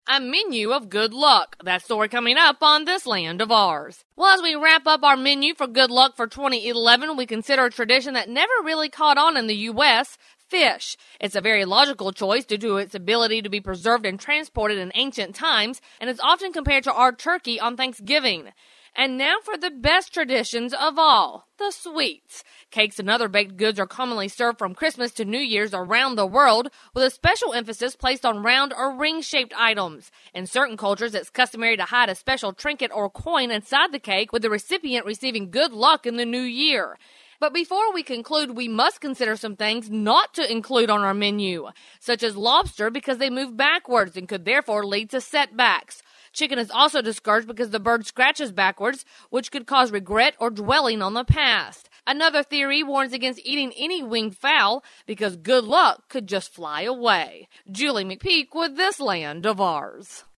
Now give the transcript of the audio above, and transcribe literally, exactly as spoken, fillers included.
A menu of good luck. That story coming up on This Land of Ours. Well, as we wrap up our menu for good luck for twenty eleven, we consider a tradition that never really caught on in the U S, fish. It's a very logical choice due to its ability to be preserved and transported in ancient times, and is often compared to our turkey on Thanksgiving. And now for the best traditions of all, the sweets. Cakes and other baked goods are commonly served from Christmas to New Year's around the world, with a special emphasis placed on round or ring-shaped items. In certain cultures, it's customary to hide a special trinket or coin inside the cake, with the recipient receiving good luck in the new year. But before we conclude, we must consider some things not to include on our menu, such as lobster because they move backwards and could therefore lead to setbacks. Chicken is also discouraged because the bird scratches backwards, which could cause regret or dwelling on the past. Another theory warns against eating any winged fowl because good luck could just fly away. Julie McPeak with This Land of Ours.